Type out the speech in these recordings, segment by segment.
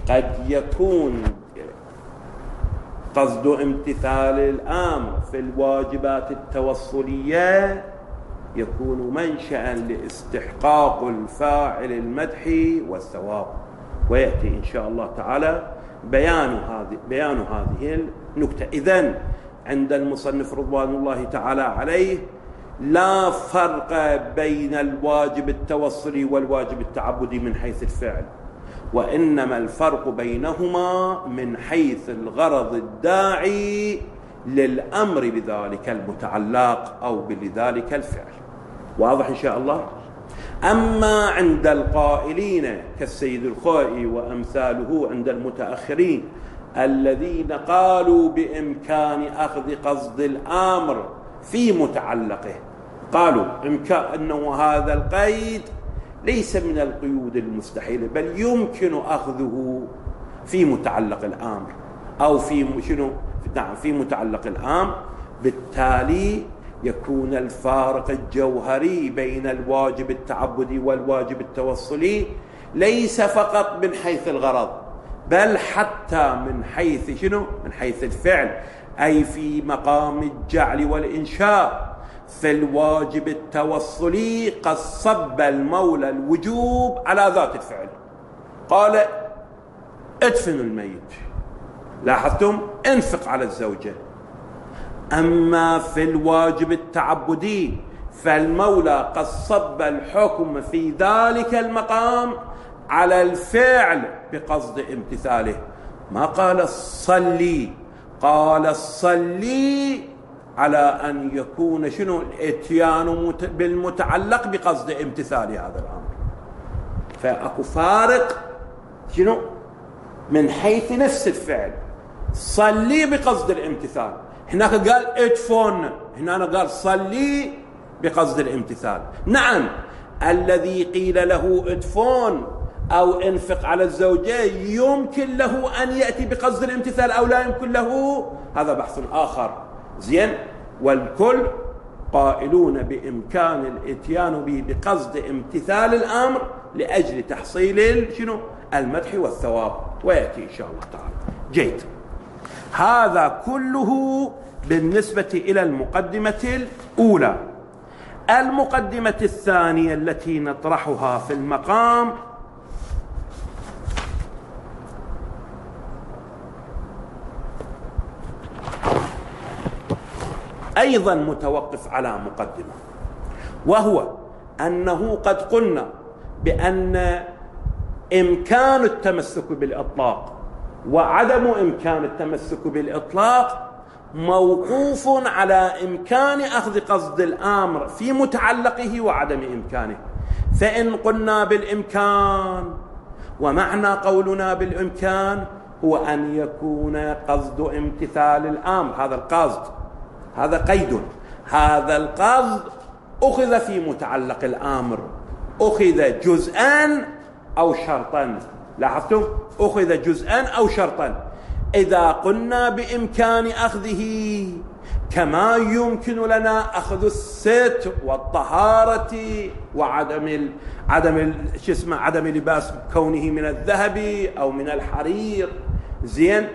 قد يكون قصد امتثال الأمر في الواجبات التوصلية يكون منشأ لاستحقاق الفاعل المدح والثواب، ويأتي إن شاء الله تعالى بيان هذه النكتة. إذن عند المصنف رضوان الله تعالى عليه لا فرق بين الواجب التوصلي والواجب التعبدي من حيث الفعل، وإنما الفرق بينهما من حيث الغرض الداعي للأمر بذلك المتعلق أو بذلك الفعل. واضح إن شاء الله؟ أما عند القائلين كالسيد الخوئي وأمثاله عند المتأخرين الذين قالوا بإمكان أخذ قصد الأمر في متعلقه، قالوا أنه هذا القيد ليس من القيود المستحيلة، بل يمكن أخذه في متعلق الأمر أو في متعلق الأمر. بالتالي يكون الفارق الجوهري بين الواجب التعبدي والواجب التوصلي ليس فقط من حيث الغرض، بل حتى من حيث من حيث الفعل، أي في مقام الجعل والإنشاء. في الواجب التوصلي قد صب المولى الوجوب على ذات الفعل، قال ادفن الميت، لاحظتم؟ انفق على الزوجة. أما في الواجب التعبدي فالمولى قد صب الحكم في ذلك المقام على الفعل بقصد امتثاله، ما قال صلي، قال صلي على أن يكون الاتيان بالمتعلق بقصد امتثال هذا الأمر. فأكو فارق من حيث نفس الفعل. صلي بقصد الامتثال، هناك قال ادفن، هنا قال صلي بقصد الامتثال. نعم، الذي قيل له ادفن أو انفق على الزوجة يمكن له أن يأتي بقصد الامتثال أو لا يمكن له، هذا بحث آخر. زين، والكل قائلون بإمكان الاتيان به بقصد امتثال الأمر لأجل تحصيل المدح والثواب، ويأتي إن شاء الله تعالى. جيد، هذا كله بالنسبة إلى المقدمة الأولى. المقدمة الثانية التي نطرحها في المقام أيضا متوقف على مقدمة، وهو أنه قد قلنا بأن إمكان التمسك بالإطلاق وعدم إمكان التمسك بالإطلاق موقوف على إمكان أخذ قصد الأمر في متعلقه وعدم إمكانه. فإن قلنا بالإمكان، ومعنى قولنا بالإمكان هو أن يكون قصد امتثال الأمر، هذا القصد، هذا قيد، هذا القصد أخذ في متعلق الأمر، أخذ جزءا أو شرطا. لاحظتم؟ أخذ جزءا أو شرطا. إذا قلنا بإمكان أخذه كما يمكن لنا أخذ الست والطهارة وعدم عدم لباس كونه من الذهب أو من الحرير، زين،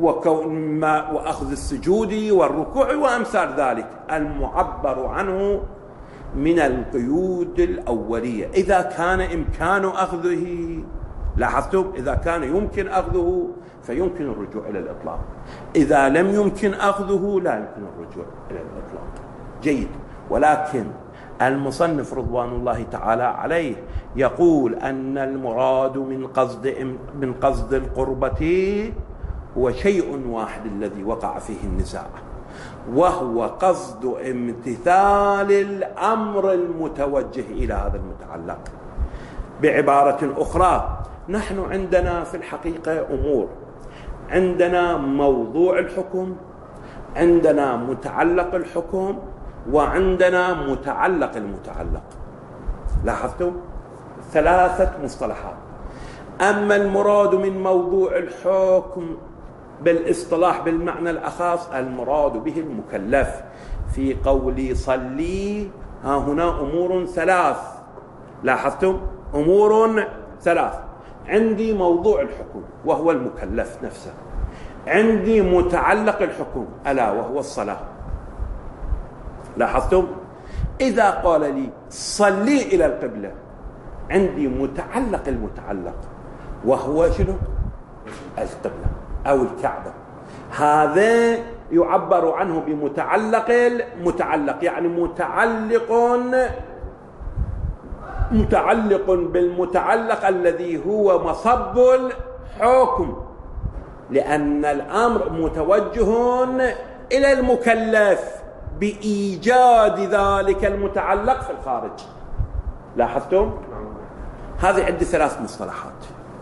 وأخذ السجود والركوع وأمثال ذلك المعبر عنه من القيود الأولية. إذا كان إمكان أخذه، لاحظتم؟ إذا كان يمكن أخذه فيمكن الرجوع إلى الإطلاق، إذا لم يمكن أخذه لا يمكن الرجوع إلى الإطلاق. جيد، ولكن المصنف رضوان الله تعالى عليه يقول أن المراد من قصد القربة هو شيء واحد الذي وقع فيه النزاع، وهو قصد امتثال الأمر المتوجه إلى هذا المتعلق. بعبارة أخرى، نحن عندنا في الحقيقة أمور، عندنا موضوع الحكم، عندنا متعلق الحكم، وعندنا متعلق المتعلق. لاحظتم؟ ثلاثة مصطلحات. أما المراد من موضوع الحكم بالاصطلاح بالمعنى الأخص المراد به المكلف. في قولي صلي ها هنا أمور ثلاث، لاحظتم؟ أمور ثلاث. عندي موضوع الحكم وهو المكلف نفسه، عندي متعلق الحكم ألا وهو الصلاة. لاحظتم؟ إذا قال لي صلي إلى القبلة، عندي متعلق المتعلق وهو شنو؟ القبلة أو الكعبة. هذا يعبر عنه بمتعلق المتعلق، يعني متعلق بالمتعلق الذي هو مصب الحكم، لأن الأمر متوجه إلى المكلف بإيجاد ذلك المتعلق في الخارج. لاحظتم؟ هذه عندي 3 مصطلحات.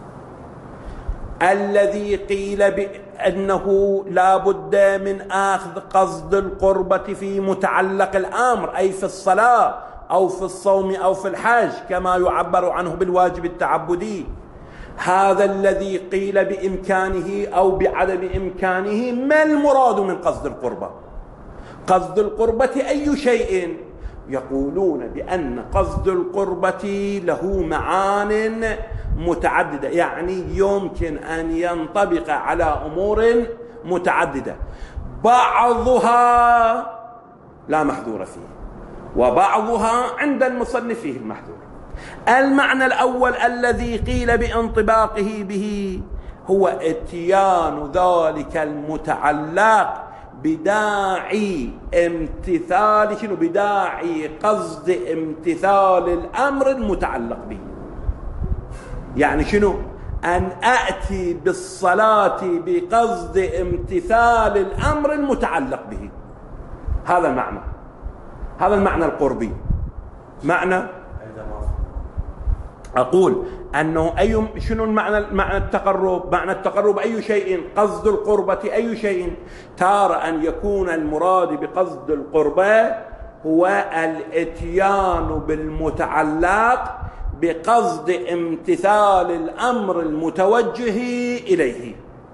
الذي قيل بأنه لا بد من أخذ قصد القربة في متعلق الأمر، أي في الصلاة أو في الصوم أو في الحج كما يعبر عنه بالواجب التعبدي. هذا الذي قيل بإمكانه أو بعدم إمكانه. ما المراد من قصد القربة؟ قصد القربة أي شيء؟ يقولون بأن قصد القربة له معان متعددة، يعني يمكن أن ينطبق على أمور متعددة، بعضها لا محذور فيه وبعضها عند المصنف فيه المحذور. المعنى الأول الذي قيل بانطباقه به هو اتيان ذلك المتعلق بداعي امتثال شنو؟ بداعي قصد امتثال الأمر المتعلق به. يعني شنو؟ أن أأتي بالصلاة بقصد امتثال الأمر المتعلق به. هذا المعنى، هذا المعنى القربي. معنى أقول أنه شنو معنى التقرب؟ معنى التقرب أي شيء، قصد القربة أي شيء. تارة أن يكون المراد بقصد القربة هو الاتيان بالمتعلق بقصد امتثال الأمر المتوجه إليه.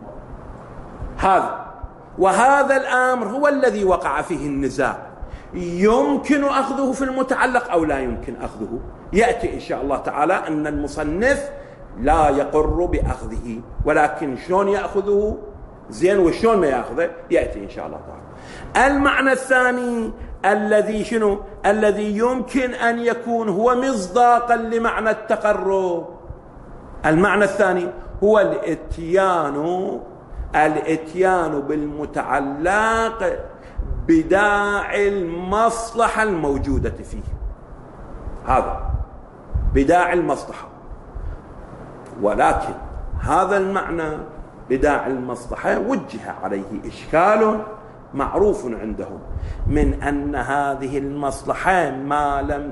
وهذا الأمر هو الذي وقع فيه النزاع، يمكن أخذه في المتعلق أو لا يمكن أخذه. يأتي إن شاء الله تعالى أن المصنف لا يقر بأخذه، ولكن شلون يأخذه زين وشلون ما يأخذه يأتي إن شاء الله تعالى. المعنى الثاني الذي شنو؟ الذي يمكن أن يكون هو مصداقا لمعنى التقرب. المعنى الثاني هو الاتيان بالمتعلق بداعي المصلحة الموجودة فيه. هذا بداعي المصلحة، ولكن هذا المعنى بداعي المصلحة وجه عليه إشكال معروف عندهم من أن هذه المصلحة ما لم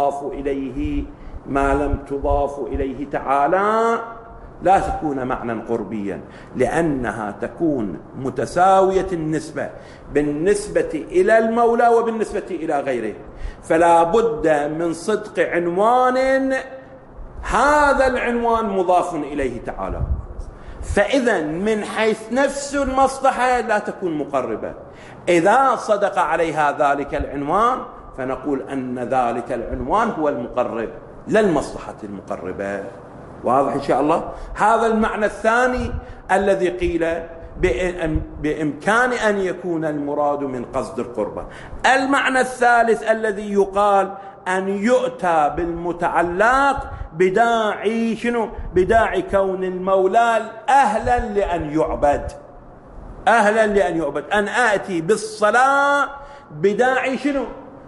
تضاف إليه تعالى لا تكون معنى قربيا، لأنها تكون متساوية النسبة بالنسبة إلى المولى وبالنسبة إلى غيره. فلا بد من صدق عنوان، هذا العنوان مضاف إليه تعالى، فإذا من حيث نفس المصلحة لا تكون مقربة. إذا صدق عليها ذلك العنوان فنقول أن ذلك العنوان هو المقرب لا المصلحة المقربة. واضح إن شاء الله؟ هذا المعنى الثاني الذي قيل بإمكان أن يكون المراد من قصد القربة. المعنى الثالث الذي يقال أن يؤتى بالمتعلق بداعي شنو؟ بداعي كون المولى أهلا لأن يعبد. أهلا لأن يعبد، أن آتي بالصلاة بداعي شنو؟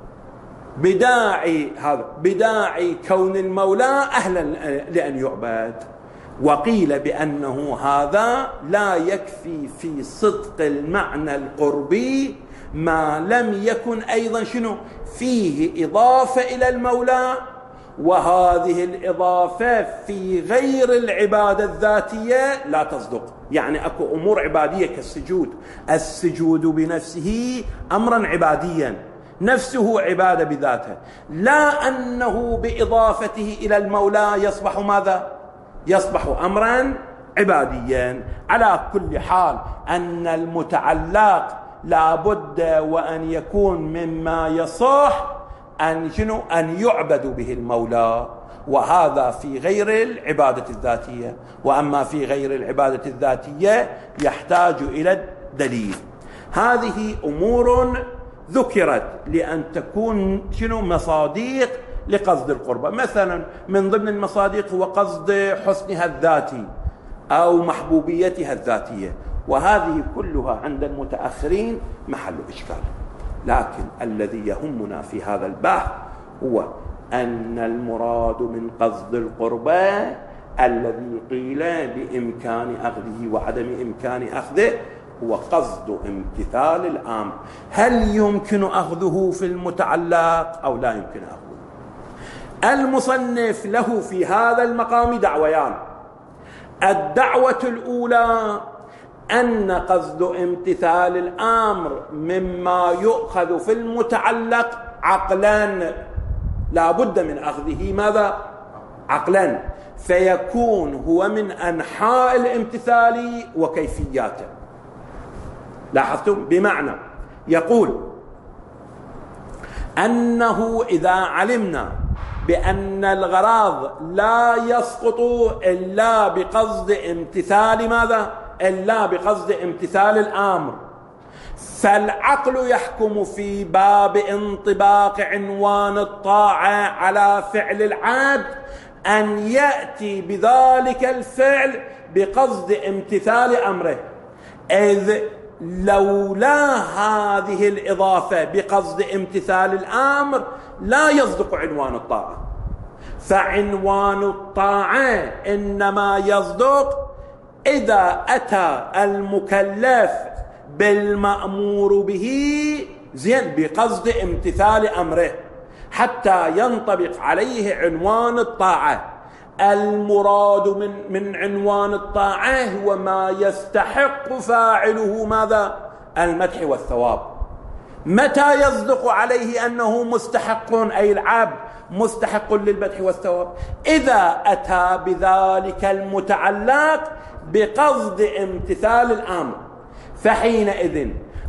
بداعي كون المولى أهلا لأن يعبد. وقيل بأنه هذا لا يكفي في صدق المعنى القربي ما لم يكن أيضا شنو؟ فيه إضافة إلى المولى، وهذه الإضافة في غير العبادة الذاتية لا تصدق. يعني أكو أمور عبادية كالسجود، السجود بنفسه أمرا عباديا، نفسه عبادة بذاته، لا أنه بإضافته إلى المولى يصبح ماذا؟ يصبح أمرا عباديا. على كل حال أن المتعلق لا بد وأن يكون مما يصح أن يعبد به المولى، وهذا في غير العبادة الذاتية. وأما في غير العبادة الذاتية يحتاج إلى الدليل. هذه أمور ذكرت لأن تكون مصادق لقصد القربة. مثلا من ضمن المصادق هو قصد حسنها الذاتي أو محبوبيتها الذاتية، وهذه كلها عند المتأخرين محل إشكال. لكن الذي يهمنا في هذا البحث هو أن المراد من قصد القربة الذي قيل بإمكان أخذه وعدم إمكان أخذه هو قصد امتثال الأمر. هل يمكن أخذه في المتعلق أو لا يمكن أخذه؟ المصنف له في هذا المقام دعويان. الدعوة الأولى أن قصد امتثال الأمر مما يؤخذ في المتعلق عقلا، لا بد من أخذه ماذا؟ عقلا، فيكون هو من أنحاء الامتثال وكيفياته. لاحظتم؟ بمعنى يقول أنه إذا علمنا بأن الغراض لا يسقط إلا بقصد امتثال ماذا؟ إلا بقصد امتثال الأمر، فالعقل يحكم في باب انطباق عنوان الطاعة على فعل العبد أن يأتي بذلك الفعل بقصد امتثال أمره، إذ لولا هذه الإضافة بقصد امتثال الأمر لا يصدق عنوان الطاعة. فعنوان الطاعة إنما يصدق إذا أتى المكلف بالمأمور به بقصد امتثال أمره حتى ينطبق عليه عنوان الطاعة. المراد من عنوان الطاعة هو ما يستحق فاعله ماذا؟ المدح والثواب. متى يصدق عليه أنه مستحق، أي العبد مستحق للمدح والثواب؟ إذا أتى بذلك المتعلق بقصد امتثال الأمر، فحينئذ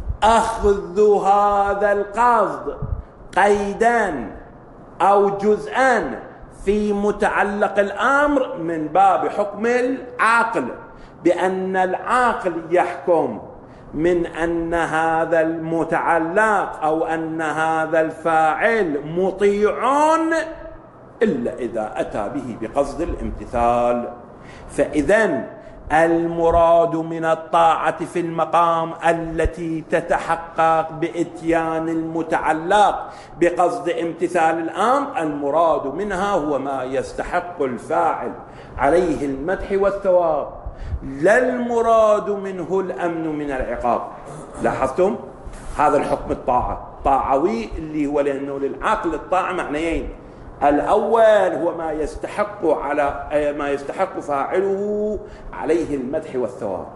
أخذ هذا القصد قيدان أو جزءان في متعلق الأمر من باب حكم العقل، بأن العقل يحكم من أن هذا المتعلق أو أن هذا الفاعل مطيع إلا إذا أتى به بقصد الامتثال. فإذن المراد من الطاعة في المقام التي تتحقق بإتيان المتعلق بقصد امتثال الأمر، المراد منها هو ما يستحق الفاعل عليه المدح والثواب، لا المراد منه الأمن من العقاب. لاحظتم؟ هذا الحكم الطاعة طاعوي اللي هو لأنه للعقل الطاعة معنيين. الأول هو ما يستحق فاعله عليه المدح والثواب،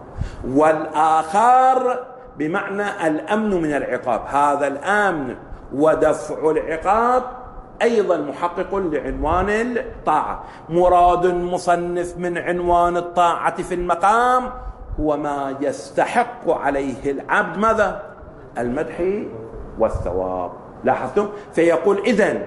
والآخر بمعنى الأمن من العقاب. هذا الأمن ودفع العقاب أيضا محقق لعنوان الطاعة. مراد المصنف من عنوان الطاعة في المقام هو ما يستحق عليه العبد ماذا؟ المدح والثواب. لاحظتم؟ فيقول إذن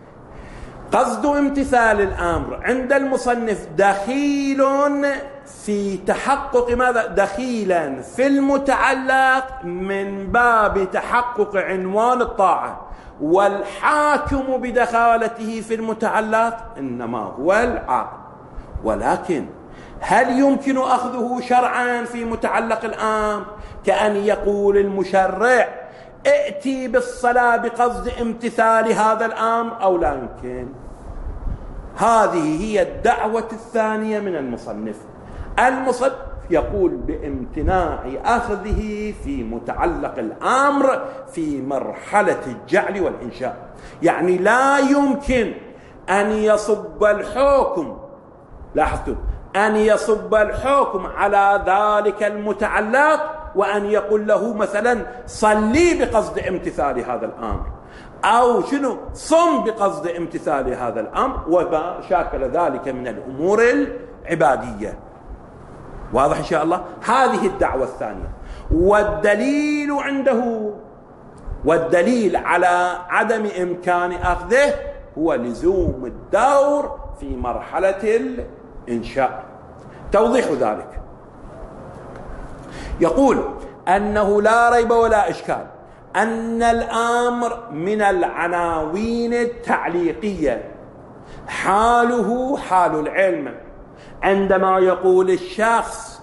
قصد امتثال الأمر عند المصنف دخيل في تحقق ماذا؟ دخيلا في المتعلق من باب تحقق عنوان الطاعة، والحاكم بدخالته في المتعلق إنما هو العقل. ولكن هل يمكن أخذه شرعا في متعلق الأمر؟ كأن يقول المشرع ائتي بالصلاة بقصد امتثال هذا الأمر أو لا يمكن؟ هذه هي الدعوة الثانية من المصنف. المصنف يقول بامتناع أخذه في متعلق الأمر في مرحلة الجعل والإنشاء، يعني لا يمكن أن يصب الحكم، لاحظتوا، أن يصب الحكم على ذلك المتعلق وأن يقول له مثلا صلي بقصد امتثال هذا الأمر، أو صم بقصد امتثال هذا الأمر، وما شاكل ذلك من الأمور العبادية. واضح إن شاء الله؟ هذه الدعوة الثانية. والدليل عنده، والدليل على عدم إمكان أخذه هو لزوم الدور في مرحلة الإنشاء. توضيح ذلك يقول أنه لا ريب ولا إشكال أن الأمر من العناوين التعليقية، حاله حال العلم. عندما يقول الشخص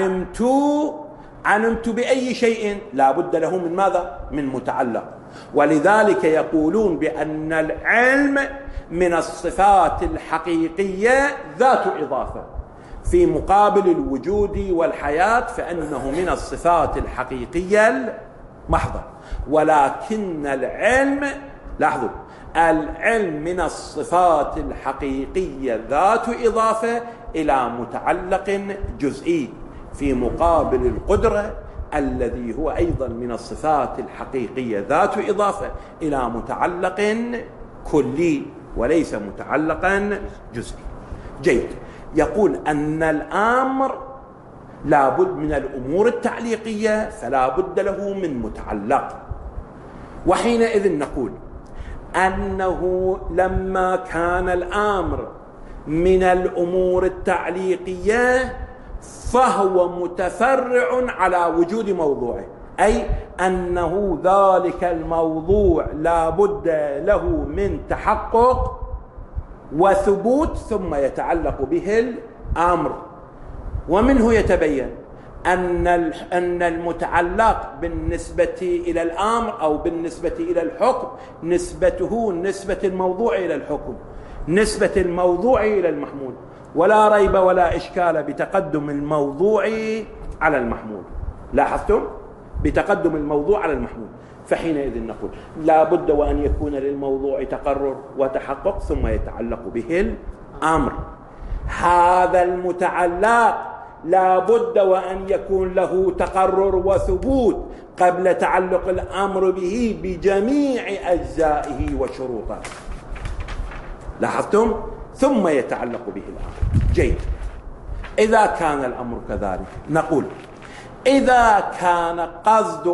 علمت بأي شيء، لا بد له من ماذا؟ من متعلق. ولذلك يقولون بأن العلم من الصفات الحقيقية ذات إضافة، في مقابل الوجود والحياة فإنه من الصفات الحقيقية المحضة. ولكن العلم، لاحظوا، العلم من الصفات الحقيقية ذات إضافة إلى متعلق جزئي، في مقابل القدرة الذي هو أيضا من الصفات الحقيقية ذات إضافة إلى متعلق كلي وليس متعلقا جزئي. جيد. يقول أن الأمر لا بد من الأمور التعليقية، فلا بد له من متعلق. وحينئذ نقول أنه لما كان الأمر من الأمور التعليقية فهو متفرع على وجود موضوعه، أي أنه ذلك الموضوع لا بد له من تحقق وثبوت ثم يتعلق به الأمر. ومنه يتبين أن المتعلق بالنسبة إلى الأمر أو بالنسبة إلى الحكم نسبته نسبة الموضوع إلى الحكم، نسبة الموضوع إلى المحمول. ولا ريب ولا إشكال بتقدم الموضوع على المحمول. لاحظتم؟ بتقدم الموضوع على المحمول. فحينئذ نقول لا بد وأن يكون للموضوع تقرر وتحقق ثم يتعلق به الأمر. هذا المتعلق لا بد وأن يكون له تقرر وثبوت قبل تعلق الأمر به بجميع أجزائه وشروطه. لاحظتم؟ ثم يتعلق به الأمر. جيد. إذا كان الأمر كذلك نقول إذا كان قصد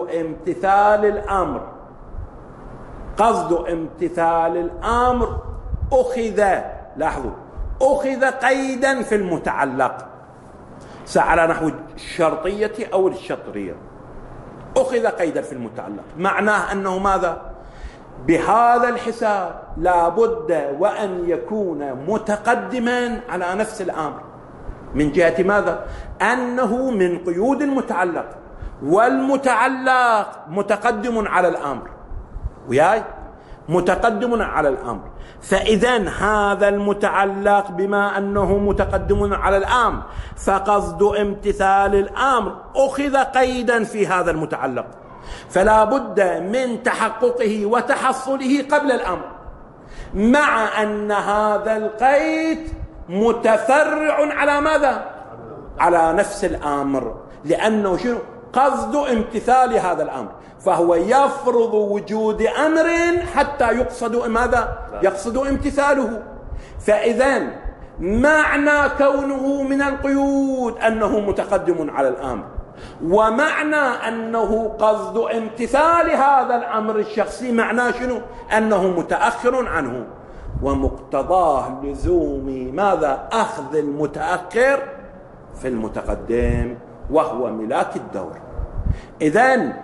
امتثال الأمر أخذ، لاحظوا، أخذ قيدا في المتعلق، على نحو الشرطية أو الشطرية، أخذ قيدا في المتعلق، معناه أنه ماذا؟ بهذا الحساب لا بد وأن يكون متقدما على نفس الأمر، من جهة ماذا؟ أنه من قيود المتعلق، والمتعلق متقدم على الأمر، وياي متقدم على الأمر. فإذن هذا المتعلق بما أنه متقدم على الأمر فقصد امتثال الأمر أخذ قيدا في هذا المتعلق، فلا بد من تحققه وتحصله قبل الأمر، مع أن هذا القيد متفرع على ماذا؟ على نفس الأمر، لأنه شنو؟ قصد امتثال هذا الأمر، فهو يفرض وجود أمر حتى يقصد ماذا؟ يقصد امتثاله. فإذن معنى كونه من القيود أنه متقدم على الأمر، ومعنى أنه قصد امتثال هذا الأمر الشخصي معناه شنو؟ أنه متأخر عنه، ومقتضاه لزوم ماذا؟ أخذ المتأخر في المتقدم، وهو ملاك الدور. إذن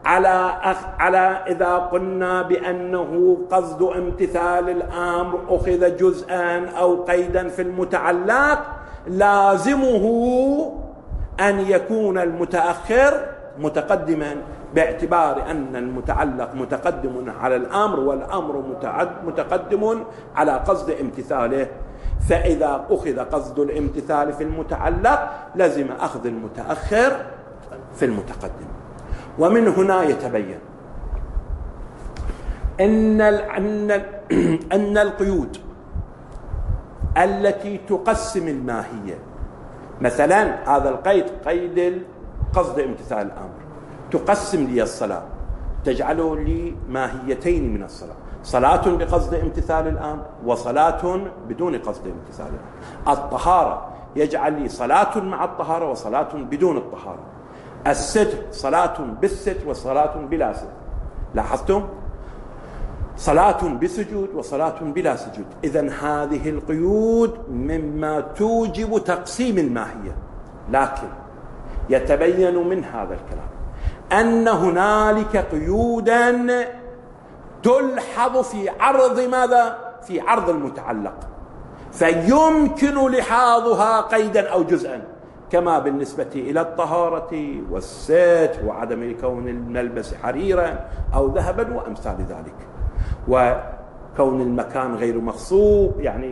إذا قلنا بأنه قصد امتثال الأمر أخذ جزءا أو قيدا في المتعلق، لازمه أن يكون المتأخر متقدما، باعتبار أن المتعلق متقدم على الأمر والأمر متقدم على قصد امتثاله. فإذا أخذ قصد الامتثال في المتعلق لازم أخذ المتأخر في المتقدم. ومن هنا يتبين أن القيود التي تقسم الماهية، مثلا هذا القيد قيد قصد امتثال الأمر، تقسم لي الصلاة، تجعله لي ماهيتين من الصلاة، صلاة بقصد امتثال الأمر وصلاة بدون قصد امتثال الأمر. الطهارة يجعل لي صلاة مع الطهارة وصلاة بدون الطهارة. الستر صلاة بالستر وصلاة بلا ستر. لاحظتم؟ صلاة بسجود وصلاة بلا سجود. إذن هذه القيود مما توجب تقسيم الماهية، لكن يتبين من هذا الكلام أن هنالك قيودا تلحظ في عرض ماذا؟ في عرض المتعلق، فيمكن لحاظها قيدا أو جزءا، كما بالنسبة إلى الطهارة والستر وعدم كون الملبس حريرا أو ذهبا وأمثال ذلك، وكون المكان غير مغصوب، يعني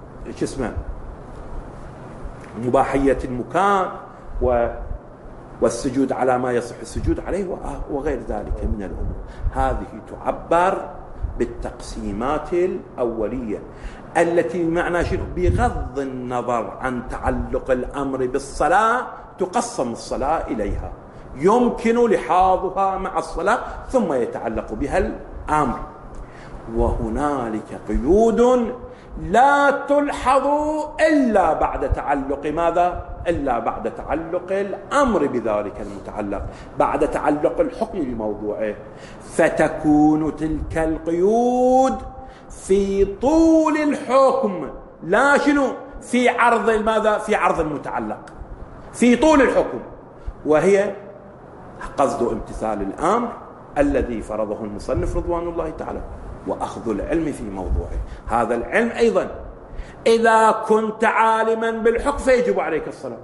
مباحية المكان والسجود على ما يصح السجود عليه وغير ذلك من الأمور. هذه تعبر بالتقسيمات الأولية التي بمعنى بغض النظر عن تعلق الأمر بالصلاة تقسم الصلاة إليها، يمكن لحاظها مع الصلاة ثم يتعلق بها الأمر. وهنالك قيود لا تلحظ إلا بعد تعلق ماذا؟ إلا بعد تعلق الأمر بذلك المتعلق، بعد تعلق الحكم بموضوعه، فتكون تلك القيود في طول الحكم، لا في عرض ماذا؟ في عرض المتعلق، في طول الحكم، وهي قصد امتثال الأمر الذي فرضه المصنف رضوان الله تعالى، وأخذ العلم في موضوعه. هذا العلم أيضا إذا كنت عالما بالحكم فيجب عليك الصلاة.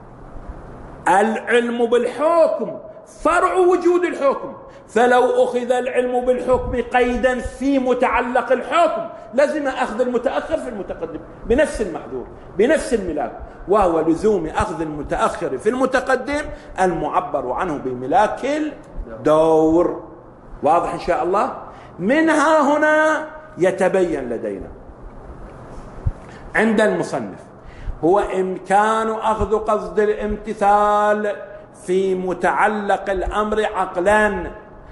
العلم بالحكم فرع وجود الحكم، فلو أخذ العلم بالحكم قيدا في متعلق الحكم لازم أخذ المتأخر في المتقدم بنفس المحذور بنفس الملاك، وهو لزوم أخذ المتأخر في المتقدم المعبر عنه بملاك الدور. واضح إن شاء الله؟ منها هنا يتبين لدينا عند المصنف هو إمكان أخذ قصد الامتثال في متعلق الأمر عقلا،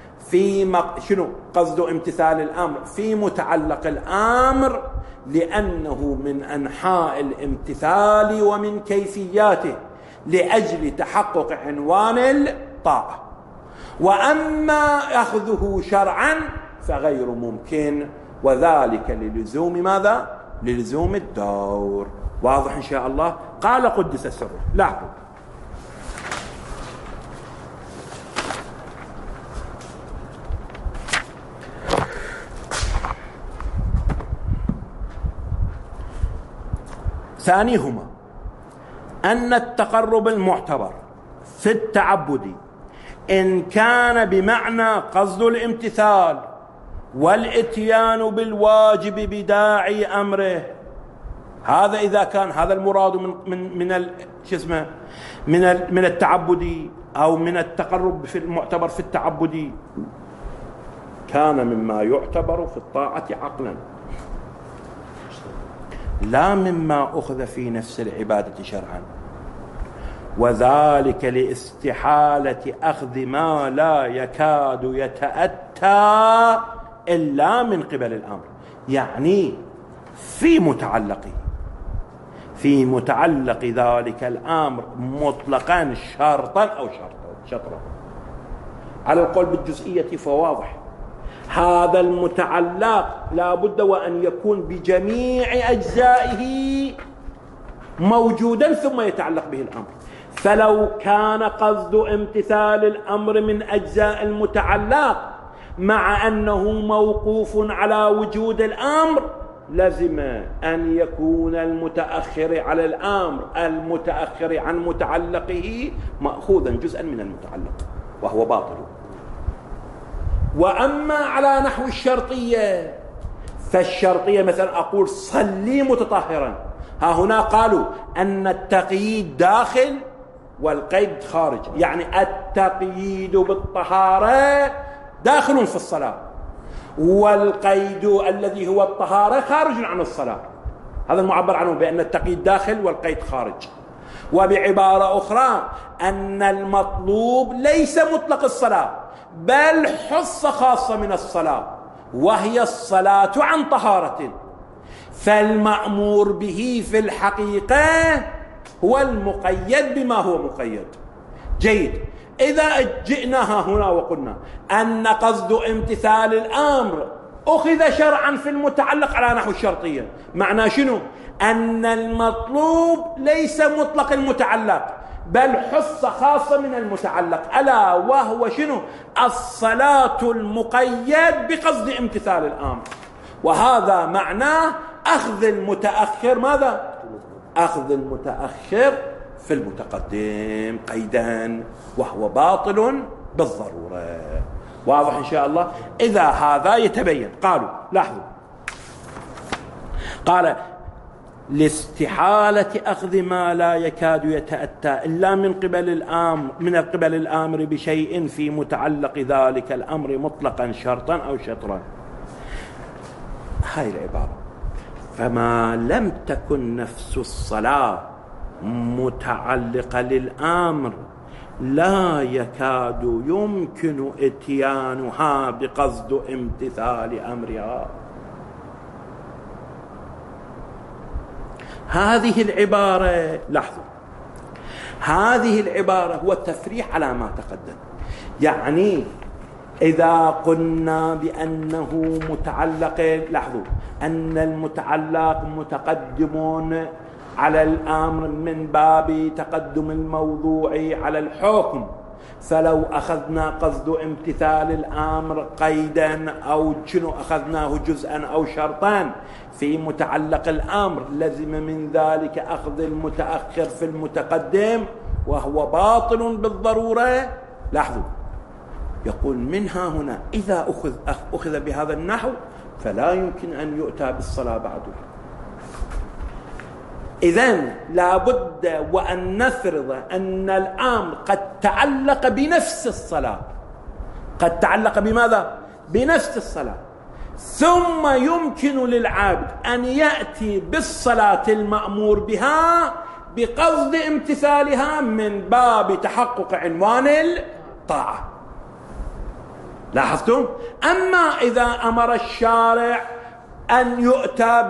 قصد امتثال الأمر في متعلق الأمر لأنه من أنحاء الامتثال ومن كيفياته لأجل تحقق عنوان الطاعة. وأما أخذه شرعا فغير ممكن، وذلك للزوم ماذا؟ للزوم الدور. واضح إن شاء الله؟ قال قدس سره. لاحظوا ثانيهما أن التقرب المعتبر في التعبد إن كان بمعنى قصد الامتثال والاتيان بالواجب بداعي أمره، هذا إذا كان هذا المراد من التعبد أو من التقرب في المعتبر في التعبد، كان مما يعتبر في الطاعة عقلا لا مما أخذ في نفس العبادة شرعا، وذلك لاستحالة أخذ ما لا يكاد يتأتى إلا من قبل الأمر، يعني في متعلق ذلك الأمر مطلقا شرطا أو شطرا. على القول بالجزئية فواضح، هذا المتعلق لا بد وأن يكون بجميع أجزائه موجودا ثم يتعلق به الأمر. فلو كان قصد امتثال الأمر من أجزاء المتعلق مع أنه موقوف على وجود الأمر، لازم أن يكون المتأخر على الأمر المتأخر عن متعلقه مأخوذا جزءا من المتعلق، وهو باطل. وأما على نحو الشرطية، فالشرطية مثلا أقول صلي متطهرا، ها هنا قالوا أن التقييد داخل والقيد خارج، يعني التقييد بالطهارة داخل في الصلاة، والقيد الذي هو الطهارة خارج عن الصلاة. هذا المعبر عنه بأن التقييد داخل والقيد خارج. وبعبارة أخرى أن المطلوب ليس مطلق الصلاة بل حصة خاصة من الصلاة، وهي الصلاة عن طهارة، فالمأمور به في الحقيقة هو المقيد بما هو مقيد. جيد، إذا جئناها هنا وقلنا أن قصد امتثال الأمر أخذ شرعا في المتعلق على نحو الشرطية. معنى شنو؟ أن المطلوب ليس مطلق المتعلق، بل حصة خاصة من المتعلق، ألا وهو شنو؟ الصلاة المقيد بقصد امتثال الأمر. وهذا معناه أخذ المتأخر ماذا؟ أخذ المتأخر في المتقدم قيدا، وهو باطل بالضرورة. واضح إن شاء الله؟ إذا هذا يتبين، قالوا لاحظوا، قال لاستحالة أخذ ما لا يكاد يتأتى إلا من قبل الآمر بشيء في متعلق ذلك الأمر مطلقا شرطا أو شطرا. هاي العبارة، فما لم تكن نفس الصلاة متعلقة للأمر لا يكاد يمكن اتيانها بقصد امتثال أمرها. هذه العبارة، لاحظوا، هذه العبارة هو التفريح على ما تقدم. يعني إذا قلنا بأنه متعلق، لاحظوا أن المتعلق متقدم على الأمر من باب تقدم الموضوع على الحكم، فلو أخذنا قصد امتثال الأمر قيدا أو شنو أخذناه جزءا أو شرطان في متعلق الأمر، لزم من ذلك أخذ المتأخر في المتقدم، وهو باطل بالضرورة. لاحظوا، يقول منها هنا إذا أخذ بهذا النحو فلا يمكن أن يؤتى بالصلاة بعده. إذن لابد وأن نفرض أن الأمر قد تعلق بنفس الصلاة، قد تعلق بماذا؟ بنفس الصلاة، ثم يمكن للعبد أن يأتي بالصلاة المأمور بها بقصد امتثالها من باب تحقق عنوان الطاعة. لاحظتم؟ أما إذا أمر الشارع أن يؤتى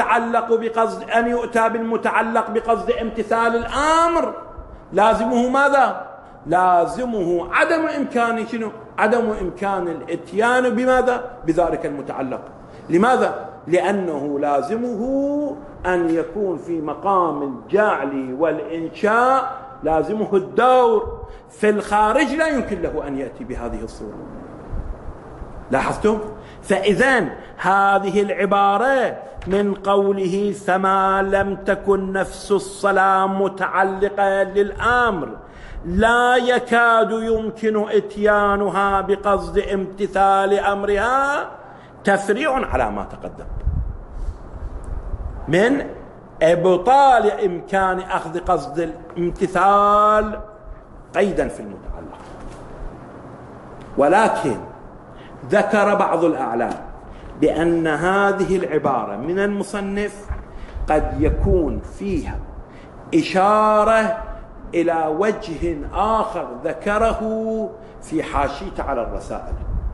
بالمتعلق بقصد امتثال الأمر، لازمه ماذا؟ لازمه عدم إمكان شنو؟ عدم إمكان الإتيان بماذا؟ بذلك المتعلق. لماذا؟ لأنه لازمه أن يكون في مقام الجعل والإنشاء، لازمه الدور، في الخارج لا يمكن له أن يأتي بهذه الصورة. لاحظتم؟ فإذن هذه العبارة من قوله فما لم تكن نفس الصلاة متعلقة للأمر لا يكاد يمكن إتيانها بقصد امتثال أمرها، تفريع على ما تقدم من إبطال إمكان أخذ قصد الامتثال قيدا في المتعلق. ولكن ذكر بعض الأعلام بأن هذه العبارة من المصنف قد يكون فيها إشارة إلى وجه آخر ذكره في حاشية على الرسائل،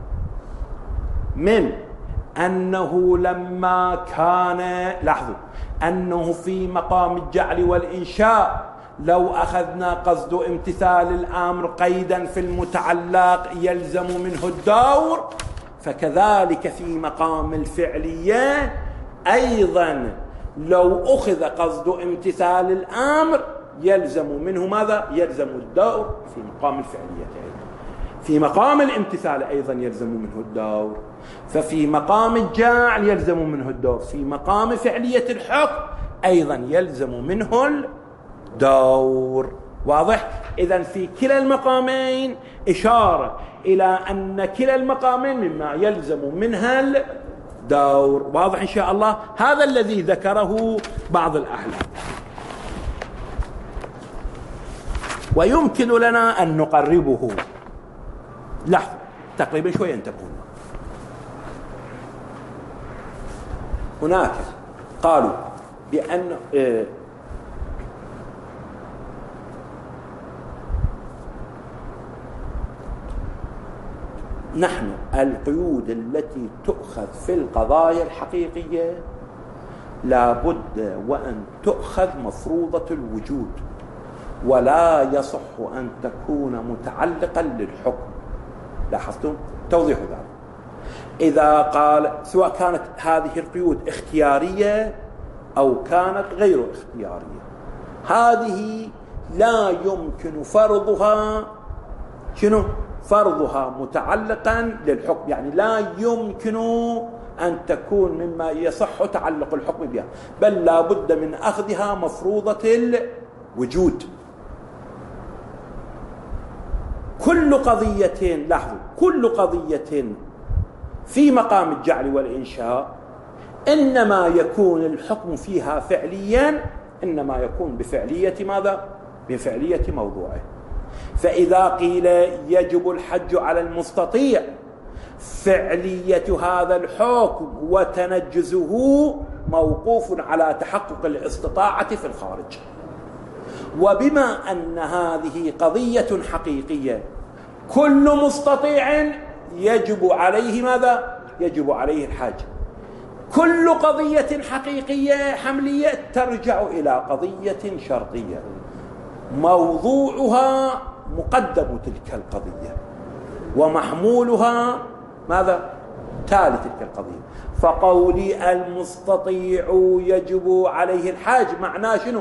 من أنه لما كان، لاحظوا، أنه في مقام الجعل والإنشاء لو أخذنا قصد امتثال الأمر قيدا في المتعلق يلزم منه الدور، فكذلك في مقام الفعلية أيضا لو أخذ قصد امتثال الأمر يلزم منه ماذا؟ يلزم الدور في مقام الفعلية أيضا. في مقام الامتثال أيضا يلزم منه الدور، ففي مقام الجعل يلزم منه الدور، في مقام فعلية الحكم أيضا يلزم منه الدور. واضح؟ إذن في كلا المقامين إشارة إلى أن كلا المقامين مما يلزم منها الدور. واضح إن شاء الله؟ هذا الذي ذكره بعض الأحلام، ويمكن لنا أن نقربه. لحظة، تقريبا شوية انتبهون. هناك قالوا بأن نحن القيود التي تؤخذ في القضايا الحقيقية لابد وأن تؤخذ مفروضة الوجود، ولا يصح أن تكون متعلقا للحكم. لاحظتم توضيح ذلك؟ إذا قال سواء كانت هذه القيود اختيارية أو كانت غير اختيارية، هذه لا يمكن فرضها فرضها متعلقا للحكم، يعني لا يمكن أن تكون مما يصح تعلق الحكم بها، بل لا بد من أخذها مفروضة الوجود. كل قضية، لاحظوا، كل قضية في مقام الجعل والإنشاء إنما يكون الحكم فيها فعليا، إنما يكون بفعلية ماذا؟ بفعلية موضوعه. فإذا قيل يجب الحج على المستطيع، فعلية هذا الحكم وتنجزه موقوف على تحقق الاستطاعة في الخارج. وبما أن هذه قضية حقيقية، كل مستطيع يجب عليه ماذا؟ يجب عليه الحج. كل قضية حقيقية حملية ترجع إلى قضية شرطية موضوعها مقدم تلك القضية ومحمولها ماذا؟ تالي تلك القضية. فقولي المستطيع يجب عليه الحج معناه شنو؟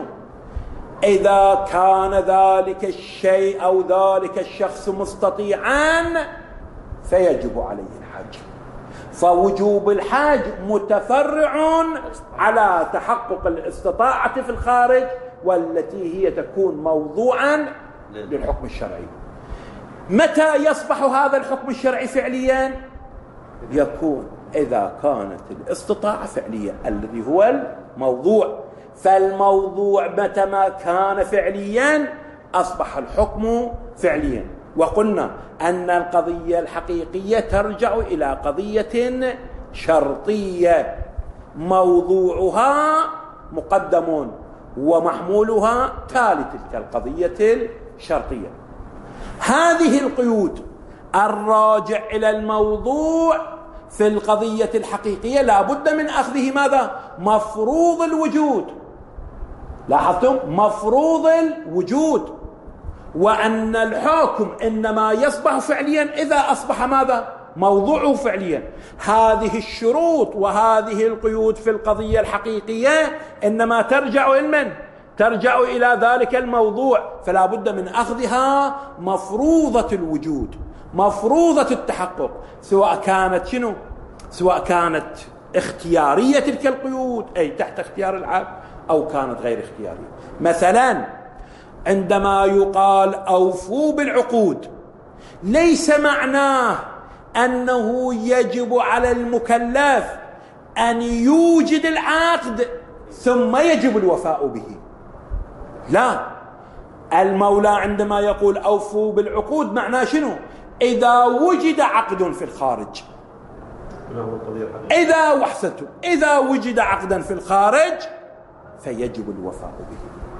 إذا كان ذلك الشيء أو ذلك الشخص مستطيعا فيجب عليه الحج. فوجوب الحج متفرع على تحقق الاستطاعة في الخارج، والتي هي تكون موضوعا للحكم الشرعي. متى يصبح هذا الحكم الشرعي فعليا؟ يكون إذا كانت الاستطاعة فعلية، الذي هو الموضوع. فالموضوع متى ما كان فعليا أصبح الحكم فعليا. وقلنا أن القضية الحقيقية ترجع إلى قضية شرطية موضوعها مقدم ومحمولها تالي تلك القضية الشرطية. هذه القيود الراجع إلى الموضوع في القضية الحقيقية لا بد من أخذه ماذا؟ مفروض الوجود. لاحظتم؟ مفروض الوجود. وأن الحكم إنما يصبح فعليا إذا أصبح ماذا؟ موضوعه فعليا. هذه الشروط وهذه القيود في القضية الحقيقية إنما ترجع إلى من؟ ترجع إلى ذلك الموضوع، فلا بد من أخذها مفروضة الوجود، مفروضة التحقق، سواء كانت شنو؟ سواء كانت اختيارية تلك القيود أي تحت اختيار العبد، أو كانت غير اختيارية. مثلا عندما يقال أوفوا بالعقود، ليس معناه أنه يجب على المكلف أن يوجد العقد ثم يجب الوفاء به. لا، المولى عندما يقول أوفوا بالعقود معناه شنو؟ إذا وجد عقد في الخارج، إذا وجد عقدا في الخارج فيجب الوفاء به.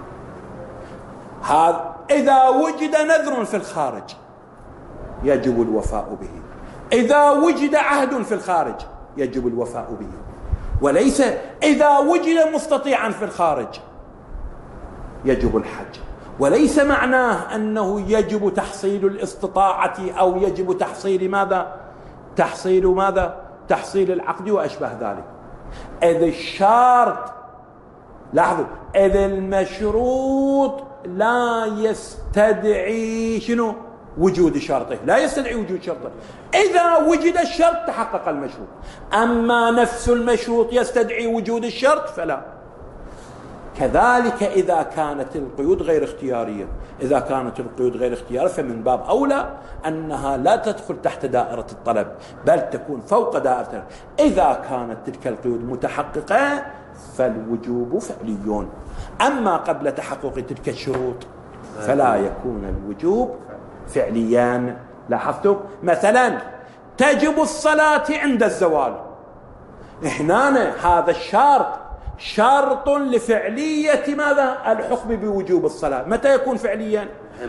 هذا إذا وجد نذر في الخارج يجب الوفاء به. إذا وجد عهد في الخارج يجب الوفاء به. وليس إذا وجد مستطيعا في الخارج يجب الحج. وليس معناه أنه يجب تحصيل الاستطاعة أو يجب تحصيل ماذا؟ تحصيل ماذا؟ تحصيل العقد وأشبه ذلك. إذ الشرط، لاحظوا، إذ المشروط لا يستدعي شنو؟ وجود شرطه، لا يستدعي وجود شرطه. إذا وجد الشرط تحقق المشروط. أما نفس المشروط يستدعي وجود الشرط فلا. كذلك إذا كانت القيود غير اختيارية، إذا كانت القيود غير اختيارية فمن باب أولى أنها لا تدخل تحت دائرة الطلب، بل تكون فوق دائرة الطلب. إذا كانت تلك القيود متحققة فالوجوب فعلي. أما قبل تحقق تلك الشروط فلا يكون الوجوب فعليا. لاحظتم؟ مثلا تجب الصلاة عند الزوال، هنا هذا الشرط شرط لفعلية ماذا؟ الحكم بوجوب الصلاة. متى يكون فعليا؟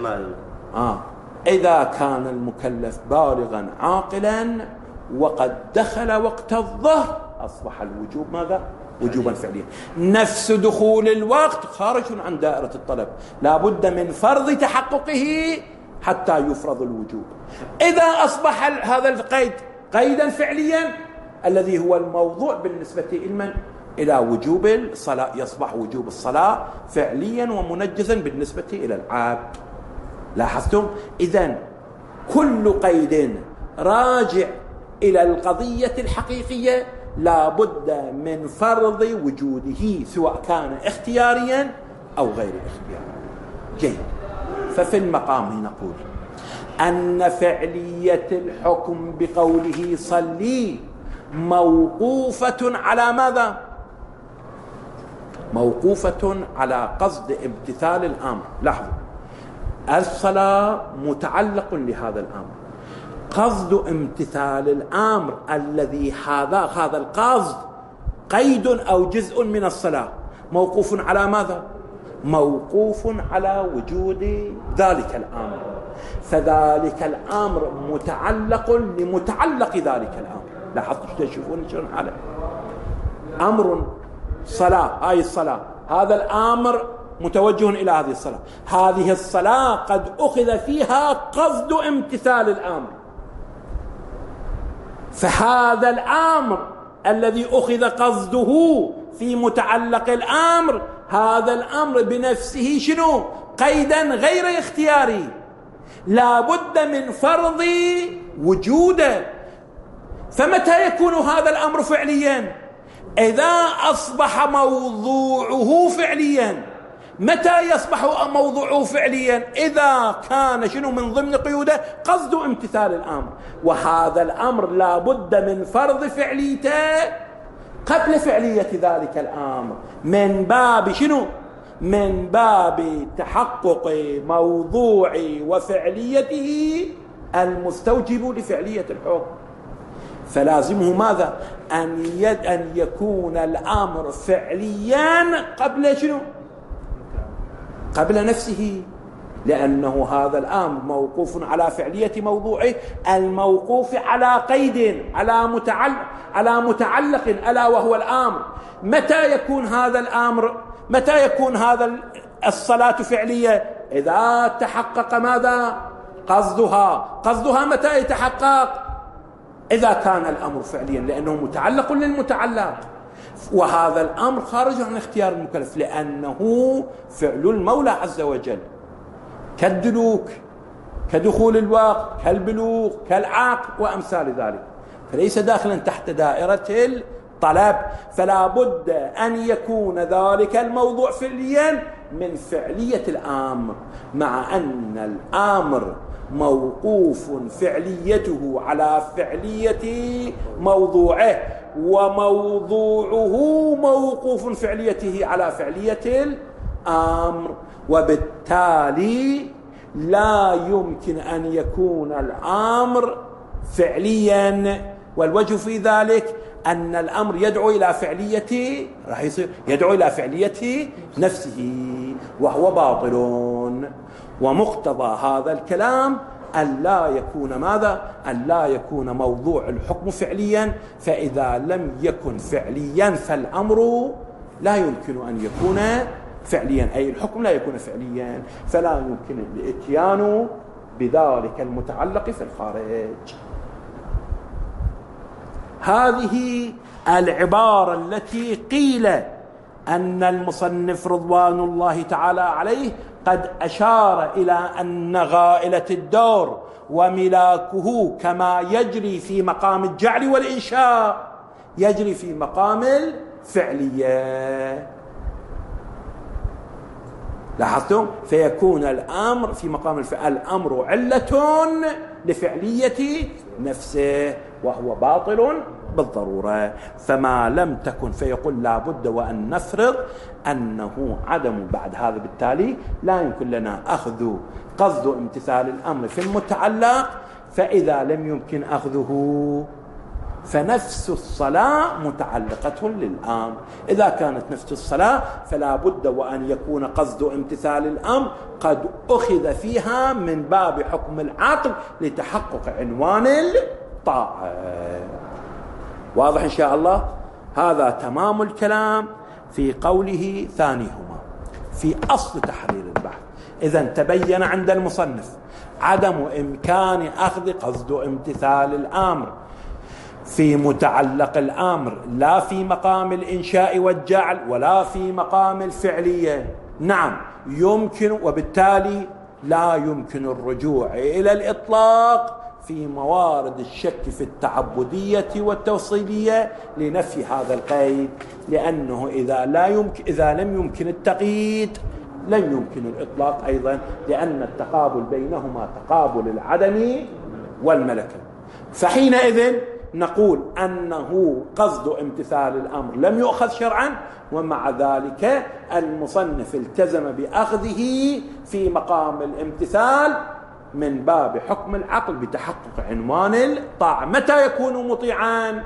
إذا كان المكلف بالغا عاقلا وقد دخل وقت الظهر أصبح الوجوب ماذا؟ وجوبا فعليا. نفس دخول الوقت خارج عن دائرة الطلب، لا بد من فرض تحققه حتى يفرض الوجوب. إذا أصبح هذا القيد قيدا فعليا الذي هو الموضوع بالنسبة إلى وجوب الصلاة، يصبح وجوب الصلاة فعليا ومنجزا بالنسبة إلى العبد. لاحظتم؟ إذن كل قيد راجع إلى القضية الحقيقية لا بد من فرض وجوده سواء كان اختياريا أو غير اختياري. جيد. ففي المقام نقول أن فعلية الحكم بقوله صلي موقوفة على ماذا؟ موقوفة على قصد امتثال الأمر. لاحظوا، الصلاة متعلق لهذا الأمر، قصد امتثال الأمر الذي هذا القصد قيد أو جزء من الصلاة موقوف على ماذا؟ موقوف على وجود ذلك الأمر، فذلك الأمر متعلق لمتعلق ذلك الأمر. لاحظتوا تشوفون شلون حاله؟ أمر صلاة، هاي الصلاة، هذا الأمر متوجه إلى هذه الصلاة، هذه الصلاة قد أخذ فيها قصد امتثال الأمر، فهذا الأمر الذي أخذ قصده في متعلق الأمر، هذا الأمر بنفسه شنو؟ قيدا غير اختياري، لا بد من فرض وجوده. فمتى يكون هذا الأمر فعليا؟ إذا أصبح موضوعه فعليا. متى يصبح موضوعه فعليا؟ إذا كان شنو من ضمن قيوده؟ قصد امتثال الأمر، وهذا الأمر لا بد من فرض فعليته قبل فعلية ذلك الأمر، من باب شنو؟ من باب تحقق موضوع وفعليته المستوجب لفعلية الحكم. فلازمه ماذا؟ أن يكون الأمر فعليا قبل شنو؟ قبل نفسه، لأنه هذا الأمر موقوف على فعلية موضوعه الموقوف على قيد، على متعلق ألا وهو الأمر. متى يكون هذا الأمر؟ متى يكون هذا الصلاة فعلية؟ إذا تحقق ماذا؟ قصدها متى يتحقق؟ إذا كان الأمر فعليا، لأنه متعلق للمتعلق، وهذا الأمر خارج عن اختيار المكلف، لأنه فعل المولى عز وجل، كالدلوك، كدخول الوقت، كالبلوغ، كالعاق وأمثال ذلك، فليس داخلا تحت دائرة الطلب. فلا بد أن يكون ذلك الموضوع فعليا من فعلية الأمر، مع أن الأمر موقوف فعليته على فعلية موضوعه، وموضوعه موقوف فعليته على فعلية الأمر، وبالتالي لا يمكن أن يكون الأمر فعليا. والوجه في ذلك أن الأمر يدعو إلى فعلية، راح يصير يدعو إلى فعلية نفسه، وهو باطل. ومقتضى هذا الكلام أن لا يكون ماذا؟ أن لا يكون موضوع الحكم فعليا، فإذا لم يكن فعليا فالأمر لا يمكن أن يكون فعليا، أي الحكم لا يكون فعليا، فلا يمكن الاتيان بذلك المتعلق في الخارج. هذه العبارة التي قيل أن المصنف رضوان الله تعالى عليه قد أشار إلى أن غائلة الدور وملاكه كما يجري في مقام الجعل والإنشاء يجري في مقام الفعلية. لاحظتم؟ فيكون الأمر في مقام الأمر علة لفعلية نفسه، وهو باطل بالضرورة. فما لم تكن، فيقول لا بد وأن نفرض أنه عدم بعد هذا، بالتالي لا يمكن لنا أخذ قصد امتثال الأمر في المتعلق، فإذا لم يمكن أخذه فنفس الصلاة متعلقة للأمر. إذا كانت نفس الصلاة فلا بد وأن يكون قصد امتثال الأمر قد أخذ فيها من باب حكم العقل لتحقق عنوان الطاعة. واضح إن شاء الله؟ هذا تمام الكلام في قوله ثانيهما في أصل تحرير البحث. إذن تبين عند المصنف عدم إمكان أخذ قصد امتثال الأمر في متعلق الأمر، لا في مقام الإنشاء والجعل ولا في مقام الفعلية. نعم يمكن، وبالتالي لا يمكن الرجوع إلى الإطلاق في موارد الشك في التعبدية والتوصيلية لنفي هذا القيد، لأنه إذا لم يمكن التقييد لن يمكن الإطلاق أيضا، لأن التقابل بينهما تقابل العدم والملكة. فحينئذ نقول أنه قصد امتثال الأمر لم يؤخذ شرعا، ومع ذلك المصنف التزم بأخذه في مقام الامتثال من باب حكم العقل بتحقق عنوان الطاعة. متى يكون مطيعا؟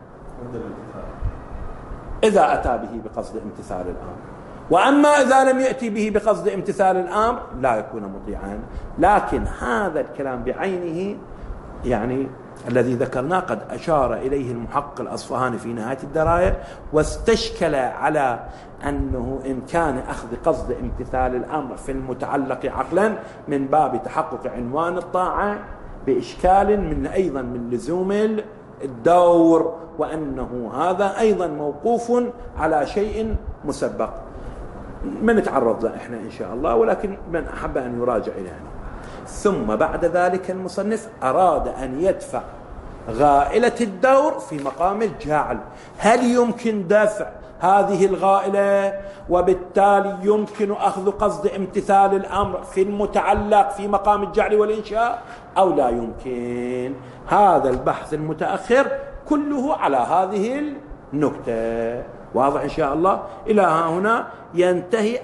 إذا أتى به بقصد امتثال الأمر. وأما إذا لم يأتي به بقصد امتثال الأمر لا يكون مطيعا. لكن هذا الكلام بعينه يعني الذي ذكرناه قد أشار إليه المحقق الأصفهاني في نهاية الدراية، واستشكل على أنه إمكان أخذ قصد امتثال الأمر في المتعلق عقلا من باب تحقق عنوان الطاعة بإشكال أيضا من لزوم الدور، وأنه هذا أيضا موقوف على شيء مسبق. ما نتعرض له إحنا إن شاء الله، ولكن من أحب أن يراجع إلينا. ثم بعد ذلك المصنف أراد أن يدفع غائلة الدور في مقام الجعل. هل يمكن دفع هذه الغائلة وبالتالي يمكن أخذ قصد امتثال الأمر في المتعلق في مقام الجعل والإنشاء أو لا يمكن؟ هذا البحث المتأخر كله على هذه النكتة. واضح إن شاء الله؟ إلى هنا ينتهي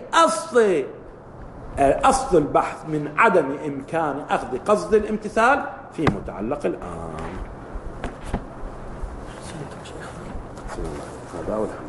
أصل البحث من عدم إمكان أخذ قصد الامتثال في متعلق الأمر.